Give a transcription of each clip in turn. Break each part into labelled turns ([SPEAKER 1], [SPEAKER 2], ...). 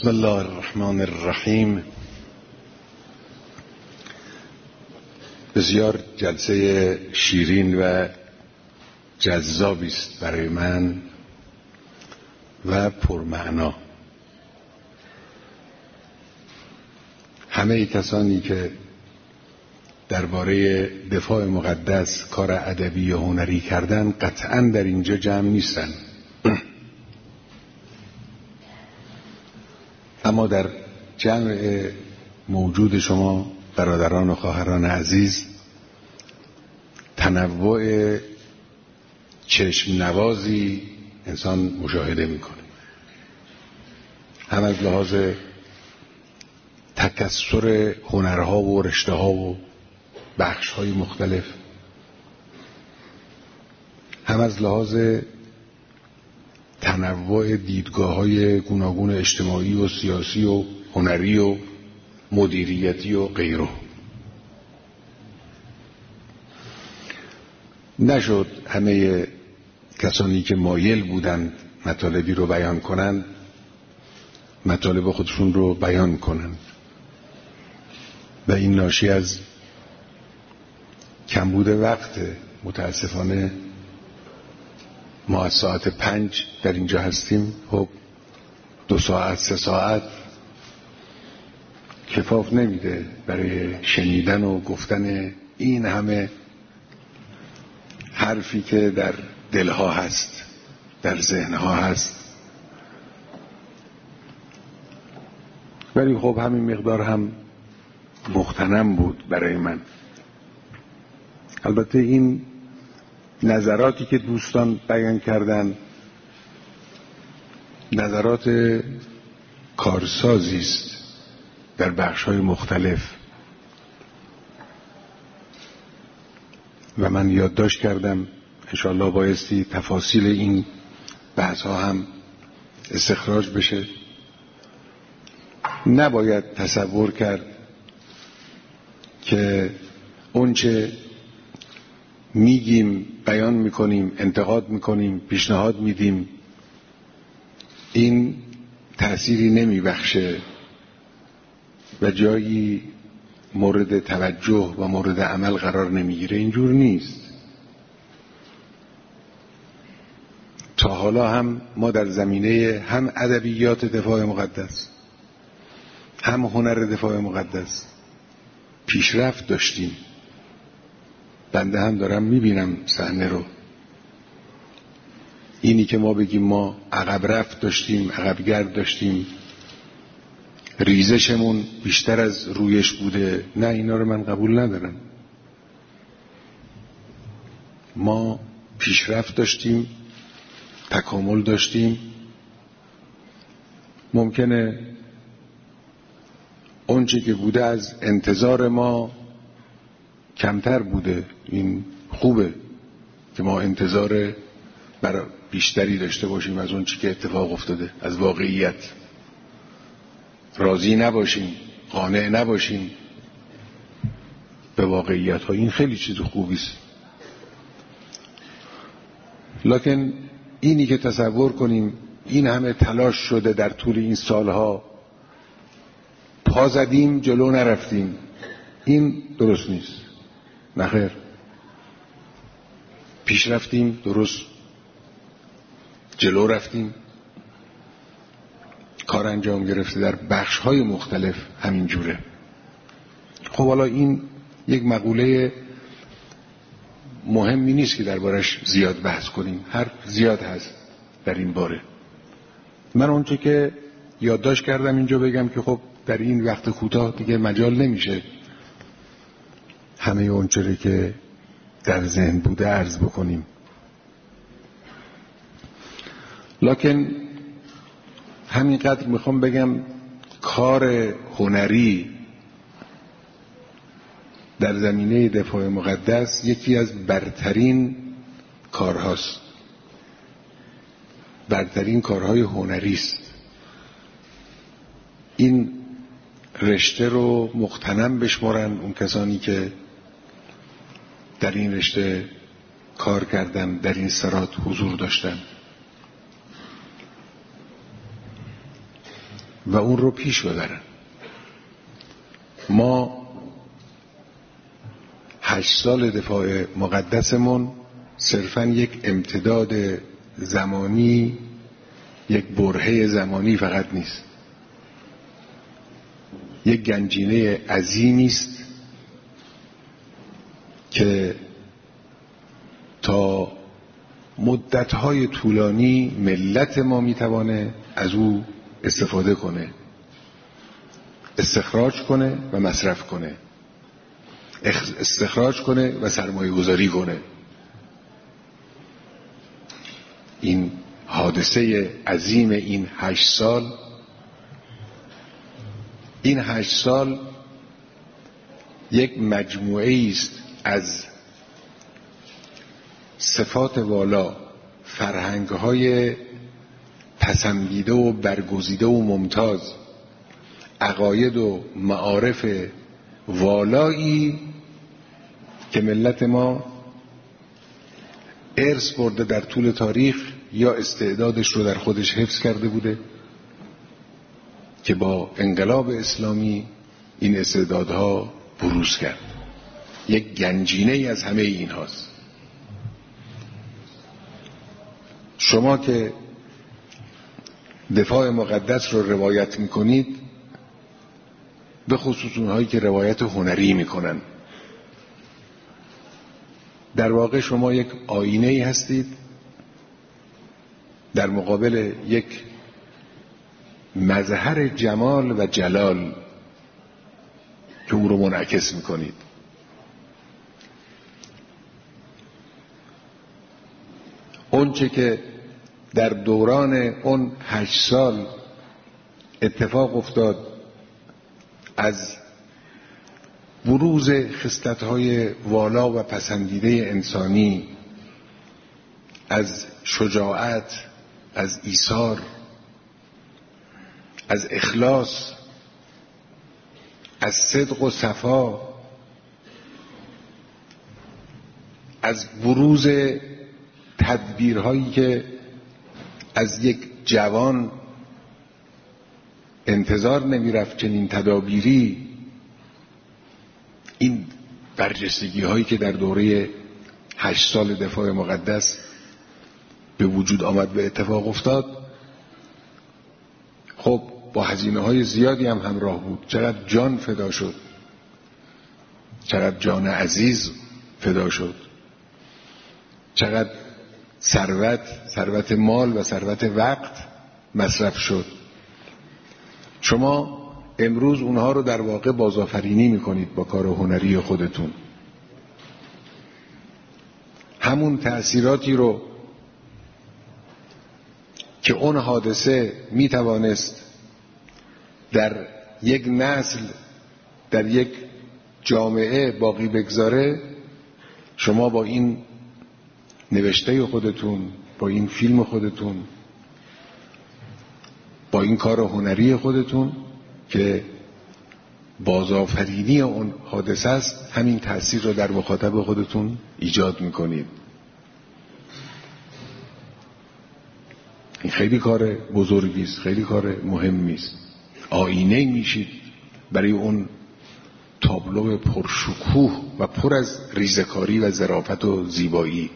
[SPEAKER 1] بسم الله الرحمن الرحیم. بسیار جلسه شیرین و جذابی است برای من و پرمعنا. همه کسانی که درباره دفاع مقدس کار ادبی و هنری کردن قطعاً در اینجا جمع نیستن، اما در جمع موجود شما برادران و خواهران عزیز تنوع چشم نوازی انسان مشاهده میکنه، هم از لحاظ تکثر هنرها و رشته‌ها و بخش‌های مختلف، هم از لحاظ تنوع دیدگاه‌های گوناگون اجتماعی و سیاسی و هنری و مدیریتی و غیره. نشد همه کسانی که مایل بودند مطالبی رو بیان کنند مطالب خودشون رو بیان کنند و این ناشی از کمبود وقت. متاسفانه ما از ساعت 5 در اینجا هستیم، خب 2 ساعت 3 ساعت کفاف نمیده برای شنیدن و گفتن این همه حرفی که در دلها هست، در ذهنها هست. ولی خب همین مقدار هم مغتنم بود برای من. البته این نظراتی که دوستان بیان کردن نظرات کارسازی است در بخش‌های مختلف و من یادداشت کردم. انشاءالله بایستی تفاصیل این بحث‌ها هم استخراج بشه. نباید تصور کرد که اونچه میگیم، بیان میکنیم، انتقاد میکنیم، پیشنهاد میدیم این تأثیری نمیبخشه و جایی مورد توجه و مورد عمل قرار نمیگیره. اینجور نیست. تا حالا هم ما در زمینه هم ادبیات دفاع مقدس هم هنر دفاع مقدس پیشرفت داشتیم. بنده هم دارم میبینم صحنه رو. اینی که ما بگیم ما عقب رفت داشتیم، عقبگرد داشتیم، ریزشمون بیشتر از رویش بوده، نه، اینا رو من قبول ندارم. ما پیشرفت داشتیم، تکامل داشتیم. ممکنه اونچه که بوده از انتظار ما کمتر بوده. این خوبه که ما انتظار بیشتری داشته باشیم از اون چی که اتفاق افتاده، از واقعیت. راضی نباشیم، قانع نباشیم به واقعیت ها. این خیلی چیز خوبی است. لکن اینی که تصور کنیم این همه تلاش شده در طول این سالها، پا زدیم جلو نرفتیم، این درست نیست. نخیر، پیش رفتیم، درست جلو رفتیم، کار انجام گرفته در بخش‌های مختلف همین جوره. خب حالا این یک مقوله مهمی نیست که دربارش زیاد بحث کنیم. حرف زیاد هست در این باره. من اونچه که یادداشت کردم اینجا بگم که خب در این وقت کوتاه دیگه مجال نمیشه همه اونچه که در ذهن بوده عرض بکنیم. لکن همینقدر میخوام بگم کار هنری در زمینه دفاع مقدس یکی از برترین کارهاست، برترین کارهای هنری است. این رشته رو مغتنم بشمارن اون کسانی که در این رشته کار کردن، در این سرات حضور داشتن. و اون رو پیش ببرن. ما 8 سال دفاع مقدسمون صرفاً یک امتداد زمانی، یک برهه زمانی فقط نیست، یک گنجینه عظیمی است که تا مدت‌های طولانی ملت ما میتوانه از او استفاده کنه، استخراج کنه و مصرف کنه، استخراج کنه و سرمایه گذاری کنه. این حادثه عظیم این 8 سال، این 8 سال یک مجموعه است از صفات والا، فرهنگ‌های پسندیده و برگزیده و ممتاز، عقاید و معارف والایی که ملت ما ارث برده در طول تاریخ یا استعدادش رو در خودش حفظ کرده بوده که با انقلاب اسلامی این استعدادها بروز کرد. یک گنجینه ای از همه این هاست. شما که دفاع مقدس رو روایت میکنید، به خصوص اونهایی که روایت هنری میکنن، در واقع شما یک آینه ای هستید در مقابل یک مظهر جمال و جلال که او رو منعکس میکنید. اونچه که در دوران اون 8 سال اتفاق افتاد از بروز خصلت‌های والا و پسندیده انسانی، از شجاعت، از ایثار، از اخلاص، از صدق و صفا، از بروز تدبیرهایی که از یک جوان انتظار نمیرفت چنین تدابیری، این برجستگی هایی که در دوره 8 سال دفاع مقدس به وجود آمد، به اتفاق افتاد، خب با هزینه های زیادی هم همراه بود. چقدر جان فدا شد، چقدر جان عزیز فدا شد، چقدر ثروت مال و ثروت وقت مصرف شد. شما امروز اونها رو در واقع بازآفرینی میکنید با کار هنری خودتون. همون تأثیراتی رو که اون حادثه میتوانست در یک نسل، در یک جامعه باقی بگذاره، شما با این نوشته خودتون، با این فیلم خودتون، با این کار هنری خودتون که بازآفرینی اون حادثه است، همین تأثیر رو در مخاطب خودتون ایجاد میکنید. این خیلی کار بزرگی است، خیلی کار مهمی است. آینه میشید برای اون تابلو پرشکوه و پر از ریزکاری و ظرافت و زیبایی.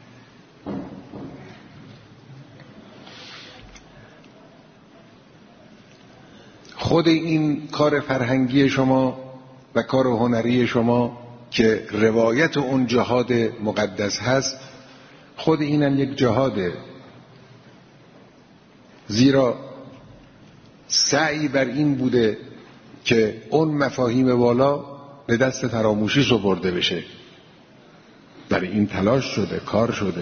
[SPEAKER 1] خود این کار فرهنگی شما و کار هنری شما که روایت اون جهاد مقدس هست، خود اینم یک جهاده، زیرا سعی بر این بوده که اون مفاهیم والا به دست فراموشی سپرده بشه. برای این تلاش شده، کار شده.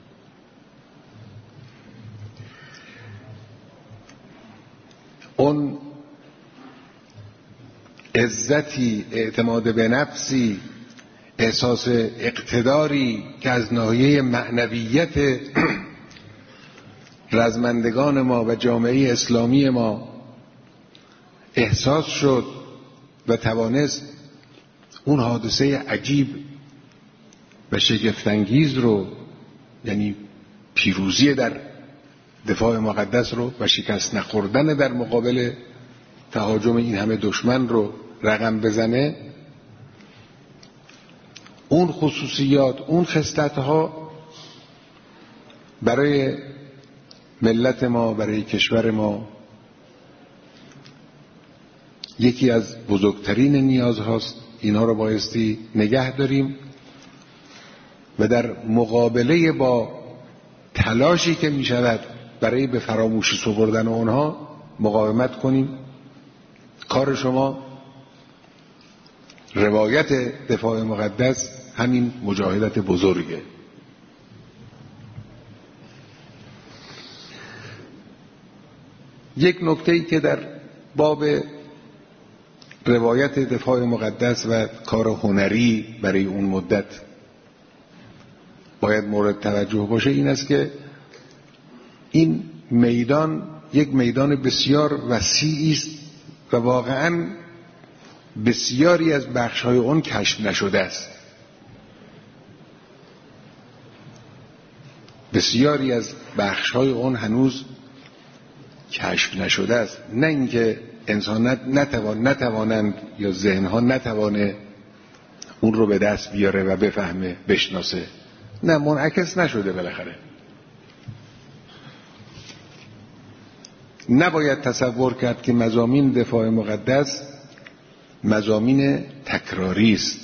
[SPEAKER 1] اون عزتی، اعتماد به نفسی، احساس اقتداری که از ناحیه معنویت رزمندگان ما و جامعه اسلامی ما احساس شد و توانست اون حادثه عجیب و شگفت‌انگیز رو، یعنی پیروزی در دفاع مقدس رو و شکست نخوردن در مقابل تهاجم این همه دشمن رو رقم بزنه، اون خصوصیات، اون خصلت‌ها برای ملت ما، برای کشور ما یکی از بزرگترین نیازهاست. اینها رو بایستی نگه داریم و در مقابله با تلاشی که می شود برای به فراموشی سپردن اونها مقاومت کنیم. کار شما روایت دفاع مقدس همین مجاهدت بزرگه. یک نکته‌ای که در باب روایت دفاع مقدس و کار هنری برای اون مدت باید مورد توجه باشه این است که این میدان یک میدان بسیار وسیعی است و واقعاً بسیاری از بخش‌های اون کشف نشده است. بسیاری از بخش‌های اون هنوز کشف نشده است. نه اینکه انسان نتوانند یا ذهنها نتوانه اون رو به دست بیاره و بفهمه، بشناسه. نه، منعکس نشده. بالاخره نباید تصور کرد که مضامین دفاع مقدس مضامین تکراری است.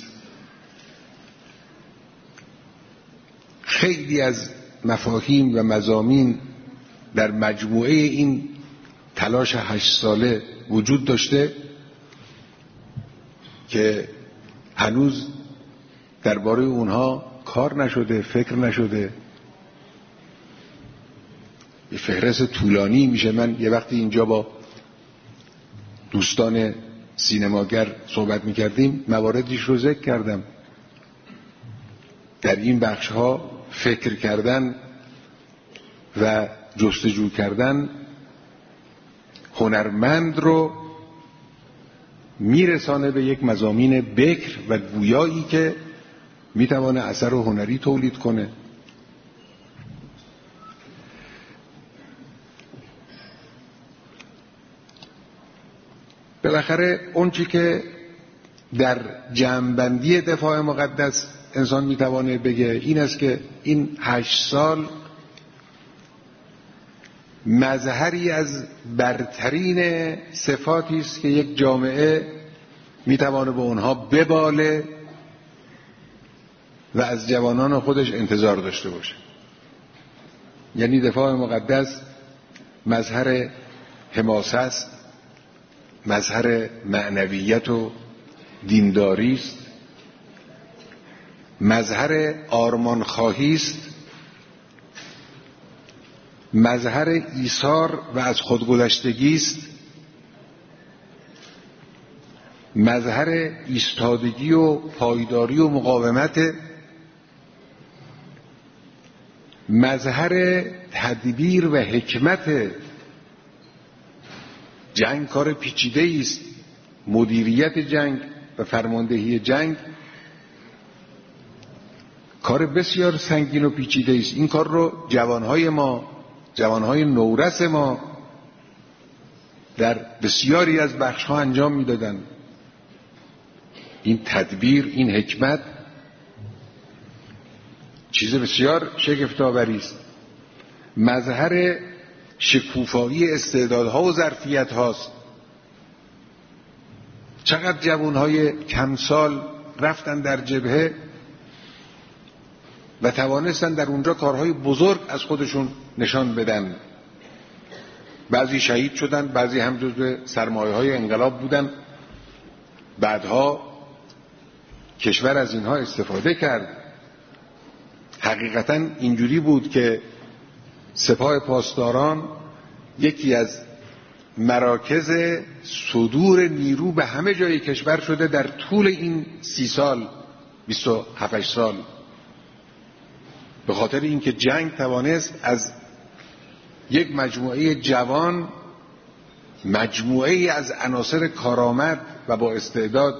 [SPEAKER 1] خیلی از مفاهیم و مضامین در مجموعه این تلاش 8 ساله وجود داشته که هنوز درباره اونها کار نشده، فکر نشده. یه فهرست طولانی میشه. من یه وقتی اینجا با دوستان سینماگر صحبت میکردیم، مواردیش رو ذکر کردم. در این بخشها فکر کردن و جستجو کردن هنرمند رو میرسانه به یک مضامین بکر و گویایی که میتوانه اثر هنری تولید کنه. بالاخره اون چی که در جمع‌بندی دفاع مقدس انسان میتوانه بگه این است که این 8 سال مظهری از برترین صفاتی است که یک جامعه میتوانه به اونها بباله و از جوانان خودش انتظار داشته باشه. یعنی دفاع مقدس مظهر حماسه است، مظهر معنویت و دینداری است، مظهر آرمانخواهی است، مظهر ایثار و از خودگذشتگی است، مظهر ایستادگی و پایداری و مقاومت، مظهر تدبیر و حکمت. جنگ کار پیچیده است. مدیریت جنگ و فرماندهی جنگ کار بسیار سنگین و پیچیده است. این کار رو جوانهای ما، جوانهای نورس ما در بسیاری از بخش‌ها انجام میدادن. این تدبیر، این حکمت چیز بسیار شگفت‌آوری است. مظهر شکوفایی استعدادها و ظرفیت‌هاست. چقدر جوانهای کم سال رفتن در جبهه و توانستن در اونجا کارهای بزرگ از خودشون نشان بدن. بعضی شهید شدن، بعضی هم جزو سرمایه‌های انقلاب بودن. بعدها کشور از اینها استفاده کرد. حقیقتاً اینجوری بود که سپاه پاسداران یکی از مراکز صدور نیرو به همه جای کشور شده در طول این 30 سال، 27 سال، به خاطر اینکه جنگ توانست از یک مجموعه جوان، مجموعه از عناصر کارآمد و با استعداد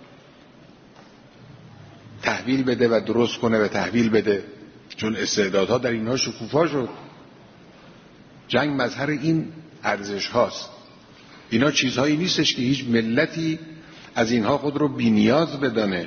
[SPEAKER 1] تحویل بده و درست کنه و تحویل بده، چون استعدادها در اینها شکوفا شد. جنگ مظهر این ارزش هاست. اینا چیزهایی نیستش که هیچ ملتی از اینها خود رو بی‌نیاز بدانه.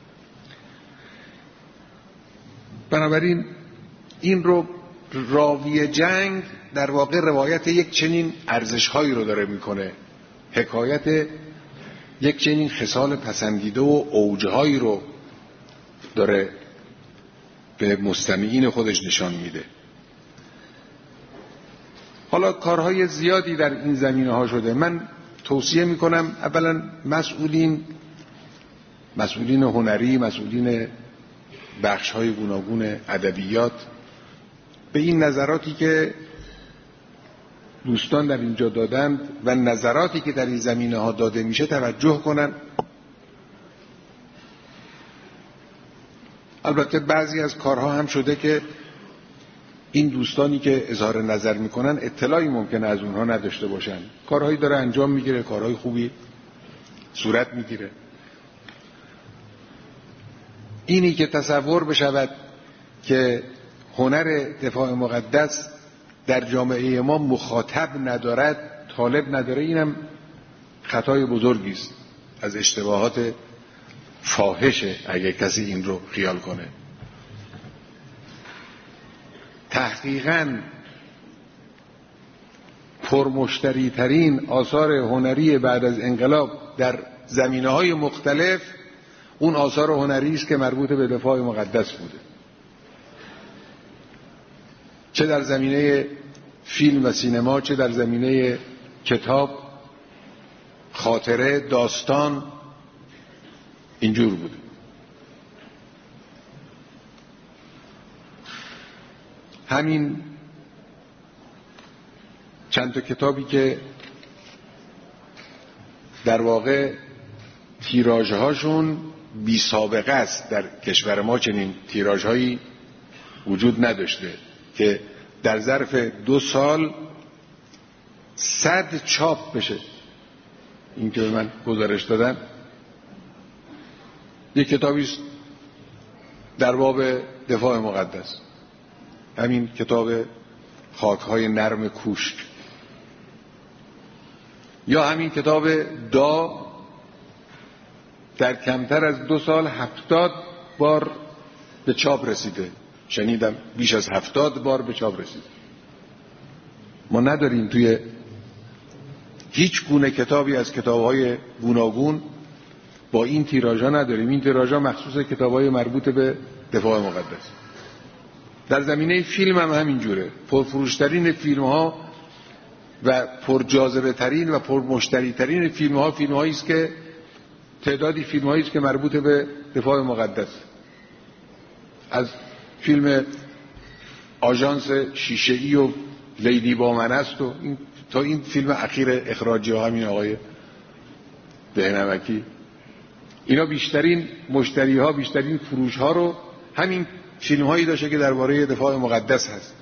[SPEAKER 1] بنابراین این رو راوی جنگ در واقع روایت یک چنین ارزش‌هایی رو داره میکنه، حکایت یک چنین خصال پسندیده و اوجهایی رو داره به مستمعین خودش نشان میده. حالا کارهای زیادی در این زمینه ها شده. من توصیه میکنم اولا مسئولین هنری، مسئولین بخش های گوناگون ادبیات به این نظراتی که دوستان در اینجا دادند و نظراتی که در این زمینه ها داده میشه توجه کنن. البته بعضی از کارها هم شده که این دوستانی که اظهار نظر میکنن اطلاعی ممکنه از اونها نداشته باشن. کارهایی داره انجام میگیره، کارهای خوبی صورت میگیره. اینی که تصور بشود که هنر دفاع مقدس در جامعه ما مخاطب ندارد، طالب نداره، اینم خطای بزرگی است، از اشتباهات فاحشه اگه کسی این رو خیال کنه. تحقیقاً پرمشتری ترین آثار هنری بعد از انقلاب در زمینه‌های مختلف اون آثار هنری است که مربوط به دفاع مقدس بوده، چه در زمینه فیلم و سینما، چه در زمینه کتاب، خاطره، داستان، اینجور بوده. همین چند تا کتابی که در واقع تیراژهاشون بی سابقه است، در کشور ما چنین تیراژهایی وجود نداشته که در ظرف 2 سال 100 چاپ بشه. این که به من گزارش دادن یک کتابی است در باب دفاع مقدس، همین کتاب خاک‌های نرم کوشک، یا همین کتاب دا در کمتر از 2 سال 70 بار به چاپ رسیده. شنیدم بیش از 70 بار به چاپ رسیده. ما نداریم توی هیچ گونه کتابی از کتاب‌های گوناگون با این تیراژها نداریم. این تیراژها مخصوص کتاب‌های مربوط به دفاع مقدس. در زمینه فیلم هم همینجوره. پرفروشترین فیلم‌ها و پرجاذبه ترین و پرمشتری ترین فیلم‌ها فیلم‌هایی است که تعدادی فیلم‌هایی است که مربوط به دفاع مقدس، از فیلم آژانس شیشه‌ای و لیلی با من است و تا این فیلم اخیر اخراجی ها همین آقای دهنمکی، اینا بیشترین مشتری ها، بیشترین فروش ها رو همین فیلم هایی داشته که درباره دفاع مقدس هست.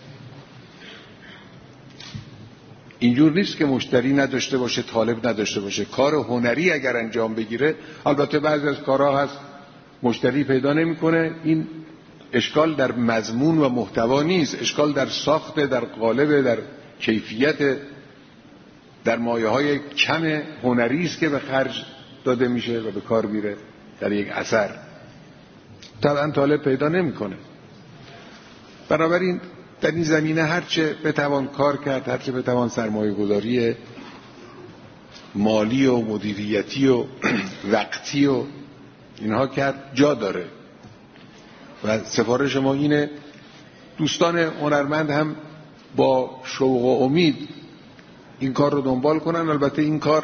[SPEAKER 1] اینجور نیست که مشتری نداشته باشه، طالب نداشته باشه. کار هنری اگر انجام بگیره، البته بعضی از کارها هست مشتری پیدا نمیکنه، این اشکال در مضمون و محتوا نیست، اشکال در ساخت، در قالب، در کیفیت، در مایه‌های کم هنری است که به خرج داده میشه و به کار میره در یک اثر. طبعا طالب پیدا نمیکنه. بنابراین در این زمینه هرچه بتوان کار کرد، هرچه بتوان سرمایه گذاری مالی و مدیریتی و وقتی و اینها کرد، جا داره. و سفارش ما اینه دوستان هنرمند هم با شوق و امید این کار رو دنبال کنن. البته این کار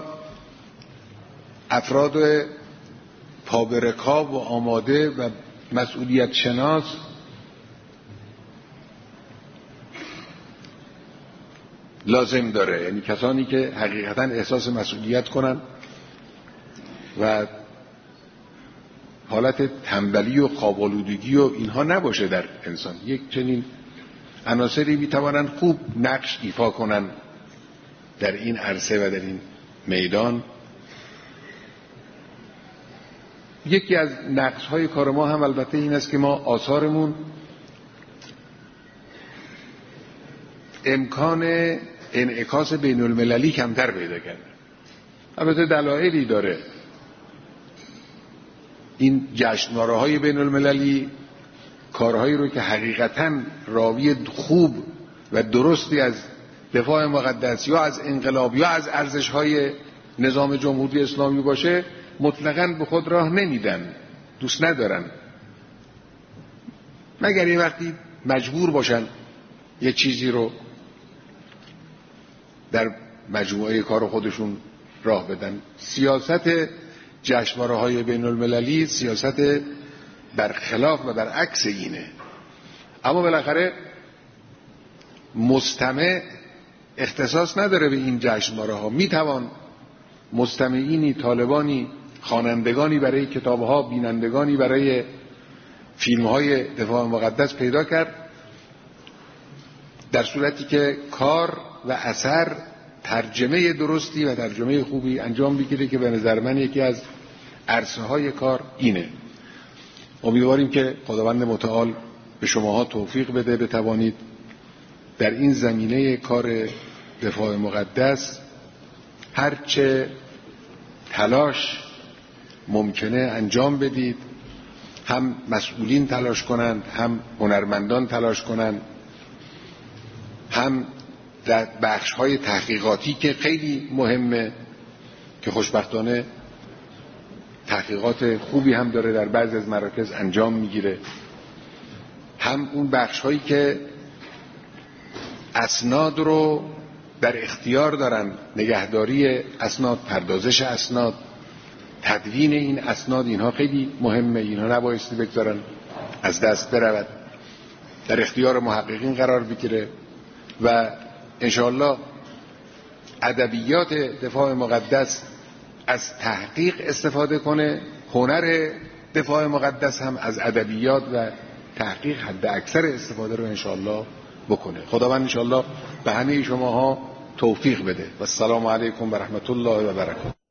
[SPEAKER 1] افراد پابرکاب و آماده و مسئولیت شناس لازم داره، یعنی کسانی که حقیقتا احساس مسئولیت کنن و حالت تنبلی و خواب‌آلودگی و اینها نباشه در انسان. یک چنین عناصری میتوانند خوب نقش ایفا کنن در این عرصه و در این میدان. یکی از نقص‌های کار ما هم البته این است که ما آثارمون امکان انعکاس بین المللی کمتر پیدا کرده. البته دلایلی داره. این جشنواره‌های بین المللی کارهایی رو که حقیقتاً راوی خوب و درستی از دفاع مقدس یا از انقلاب یا از ارزش‌های نظام جمهوری اسلامی باشه مطلقاً به خود راه نمیدن، دوست ندارن، مگر یه وقتی مجبور باشن یه چیزی رو در مجموعه کار خودشون راه بدن. سیاست جشنواره‌های بین المللی سیاست برخلاف و برعکس اینه. اما بالاخره مستمع اختصاص نداره به این جشنواره‌ها. میتوان مستمعینی، طالبانی، خوانندگانی برای کتاب‌ها، بینندگانی برای فیلم‌های دفاع مقدس پیدا کرد، در صورتی که کار و اثر ترجمه درستی و ترجمه خوبی انجام بگیره که به نظر من یکی از عرصه‌های کار اینه. امیدواریم که خداوند متعال به شماها توفیق بده بتوانید در این زمینه کار دفاع مقدس هرچه تلاش ممکنه انجام بدید. هم مسئولین تلاش کنند، هم هنرمندان تلاش کنند، هم در بخش‌های تحقیقاتی که خیلی مهمه که خوشبختانه تحقیقات خوبی هم داره، در بعضی از مراکز انجام میگیره، هم اون بخش‌هایی که اسناد رو در اختیار دارن، نگهداری اسناد، پردازش اسناد، تدوین این اسناد، اینها خیلی مهمه، اینها نبایستی بگذارن از دست برود، در اختیار محققین قرار بگیره و انشاءالله ادبیات دفاع مقدس از تحقیق استفاده کنه، هنر دفاع مقدس هم از ادبیات و تحقیق حد اکثر استفاده رو انشاءالله بکنه. خداوند انشاءالله به همه شماها توفیق بده و السلام علیکم و رحمت الله و برکاته.